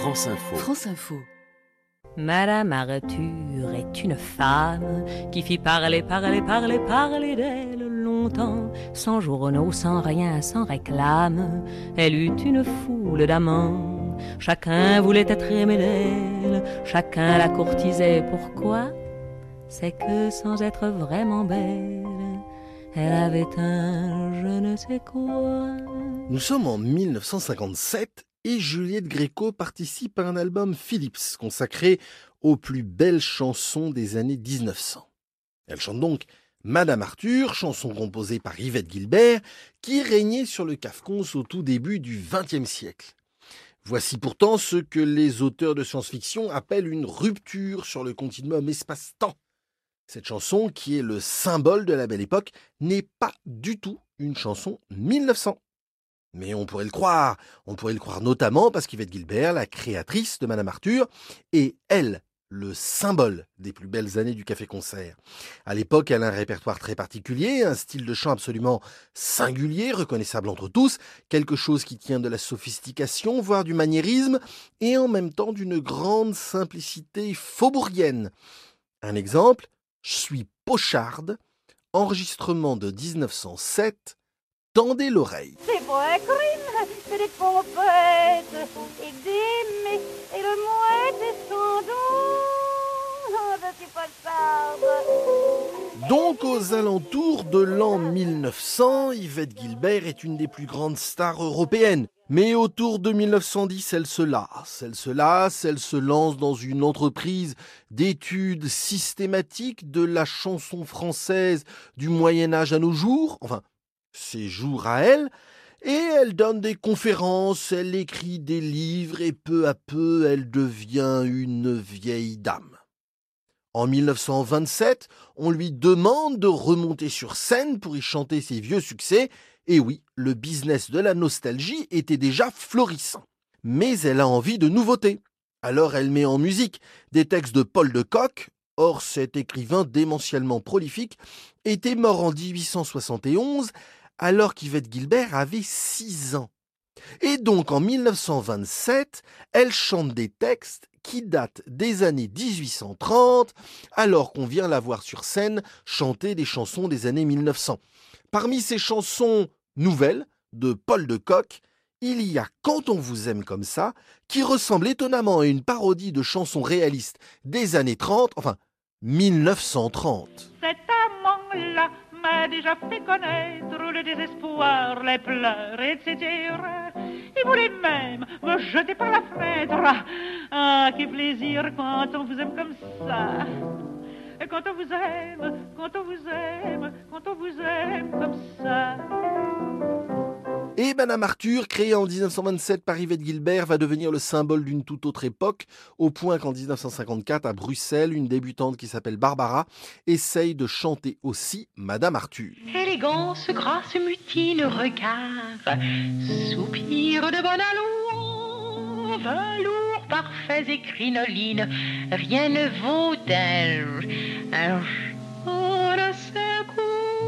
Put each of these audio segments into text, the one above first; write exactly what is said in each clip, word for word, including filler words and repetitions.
France Info. France Info. Madame Arthur est une femme qui fit parler, parler, parler, parler d'elle longtemps, sans journaux, sans rien, sans réclame. Elle eut une foule d'amants, chacun voulait être aimé d'elle, chacun la courtisait. Pourquoi ? C'est que sans être vraiment belle, elle avait un je ne sais quoi. Nous sommes en mille neuf cent cinquante-sept et Juliette Gréco participe à un album Philips consacré aux plus belles chansons des années dix-neuf cents. Elle chante donc Madame Arthur, chanson composée par Yvette Guilbert, qui régnait sur le Cafcons au tout début du vingtième siècle. Voici pourtant ce que les auteurs de science-fiction appellent une rupture sur le continuum espace-temps. Cette chanson, qui est le symbole de la Belle Époque, n'est pas du tout une chanson mille neuf cents. Mais on pourrait le croire, on pourrait le croire notamment parce qu'Yvette Guilbert, la créatrice de Madame Arthur, est, elle, le symbole des plus belles années du café-concert. À l'époque, elle a un répertoire très particulier, un style de chant absolument singulier, reconnaissable entre tous, quelque chose qui tient de la sophistication, voire du maniérisme, et en même temps d'une grande simplicité faubourgienne. Un exemple, Je suis pocharde, enregistrement de dix-neuf cent sept, tendez l'oreille. C'est beau un crime, c'est des pompettes et des et le mouette est sans doux. Je suis pocharde. Donc aux alentours de l'an mille neuf cents, Yvette Guilbert est une des plus grandes stars européennes. Mais autour de mille neuf cent dix, elle se lasse, elle se lasse, elle se lance dans une entreprise d'études systématiques de la chanson française du Moyen-Âge à nos jours, enfin, ses jours à elle, et elle donne des conférences, elle écrit des livres et peu à peu, elle devient une vieille dame. En mille neuf cent vingt-sept, on lui demande de remonter sur scène pour y chanter ses vieux succès. Et oui, le business de la nostalgie était déjà florissant. Mais elle a envie de nouveautés. Alors elle met en musique des textes de Paul de Kock. Or, cet écrivain démentiellement prolifique était mort en dix-huit cent soixante et onze, alors qu'Yvette Guilbert avait six ans. Et donc, en mille neuf cent vingt-sept, elle chante des textes qui datent des années dix-huit cent trente, alors qu'on vient la voir sur scène chanter des chansons des années mille neuf cents. Parmi ces chansons nouvelles de Paul de Kock, il y a Quand on vous aime comme ça, qui ressemble étonnamment à une parodie de chansons réalistes des années trente, enfin mille neuf cent trente. Cet amant-là m'a déjà fait connaître le désespoir, les pleurs, et cetera. Il voulait même me jeter par la fenêtre. Ah, quel plaisir quand on vous aime comme ça. Quand on vous aime, quand on vous aime, quand on vous aime comme ça. Et Madame Arthur, créée en dix-neuf cent vingt-sept par Yvette Guilbert, va devenir le symbole d'une toute autre époque, au point qu'en dix-neuf cent cinquante-quatre, à Bruxelles, une débutante qui s'appelle Barbara essaye de chanter aussi Madame Arthur. Élégance, grâce, mutine, regard, soupir de bon aloi, velours, parfaits et crinoline, rien ne vaut d'elle un jour de secours.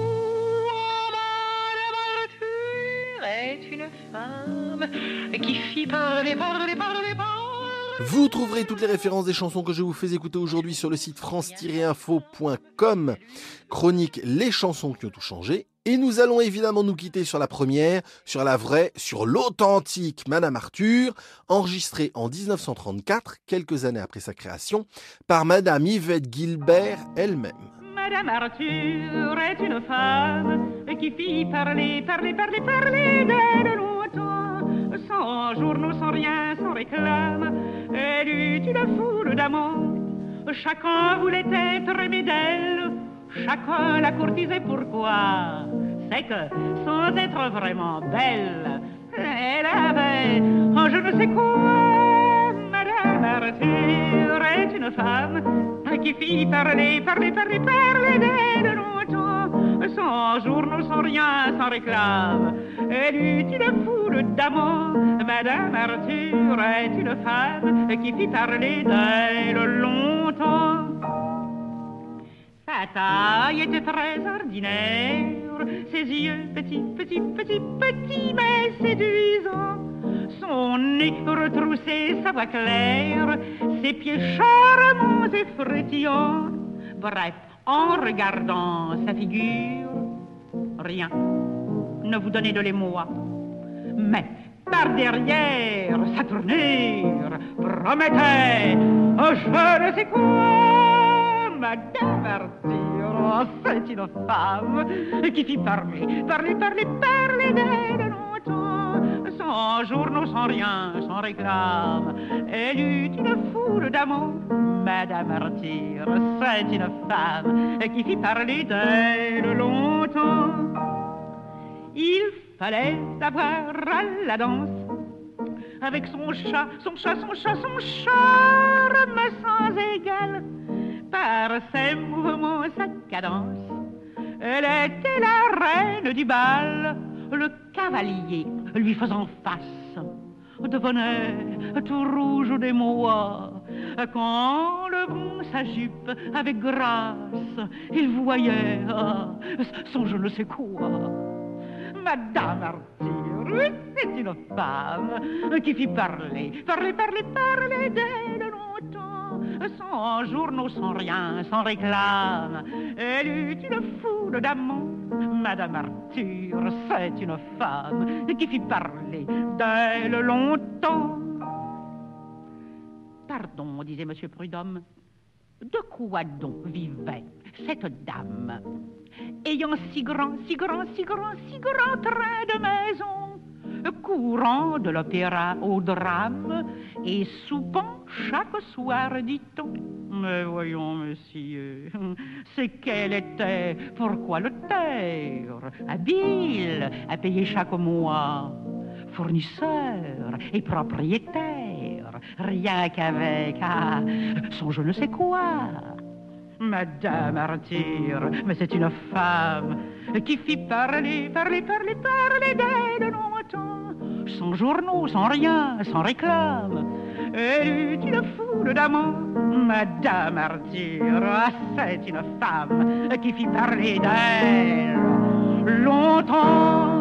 Est une femme qui fit parler, parler, parler, parler. Vous trouverez toutes les références des chansons que je vous fais écouter aujourd'hui sur le site france tiret info point com, chronique Les chansons qui ont tout changé. Et nous allons évidemment nous quitter sur la première, sur la vraie, sur l'authentique Madame Arthur, enregistrée en dix-neuf cent trente-quatre, quelques années après sa création, par Madame Yvette Guilbert elle-même. Madame Arthur est une femme qui fit parler, parler, parler, parler d'elle longtemps. Sans journaux, sans rien, sans réclame, elle eut une foule d'amants. Chacun voulait être aimé d'elle, chacun la courtisait. Pourquoi ? C'est que, sans être vraiment belle, elle avait un je ne sais quoi. Madame Arthur est une femme qui fit parler, parler, parler, parler d'elle longtemps. Sans journaux, sans rien, sans réclame, elle eut une foule d'amants. Madame Arthur est une femme qui fit parler d'elle longtemps. Sa taille était très ordinaire, ses yeux petits, petits, petits, petits, mais séduisants. son nez retroussé, sa voix claire, ses pieds charmants et frétillants. Bref, en regardant sa figure, rien ne vous donnait de l'émoi. Mais par derrière, sa tournure promettait oh, je ne sais quoi. Madame Arthur, c'est une femme qui fit parler, parler, parler, parler d'elle longtemps, sans journaux, sans rien, sans réclame. Elle eut une foule d'amants. Madame Arthur, c'est une femme qui fit parler d'elle longtemps. Il fallait avoir à la danse avec son chat, son chat, son chat, son charme sans égal. Par ses mouvements, sa cadence, elle était la reine du bal. Le cavalier lui faisant face devenait tout rouge d'émoi. Quand le bon sa jupe avec grâce, il voyait ah, son je ne sais quoi. Madame Arthur, c'est une femme qui fit parler, parler, parler, parler d'elle longtemps, sans journaux, sans rien, sans réclame. Elle eut une foule d'amants. Madame Arthur, c'est une femme qui fit parler d'elle longtemps. Pardon, disait Monsieur Prudhomme, de quoi donc vivait cette dame, ayant si grand, si grand, si grand, si grand train de maison, courant de l'opéra au drame, et soupant chaque soir, dit-on. Mais voyons, monsieur, c'est qu'elle était, pourquoi le taire, habile à payer chaque mois, fournisseur et propriétaire, rien qu'avec ah, son je ne sais quoi. Madame Arthur, mais c'est une femme qui fit parler, parler, parler, parler d'elle longtemps, sans journaux, sans rien, sans réclame. Elle eut une foule d'amants. Madame Arthur, ah, c'est une femme qui fit parler d'elle longtemps.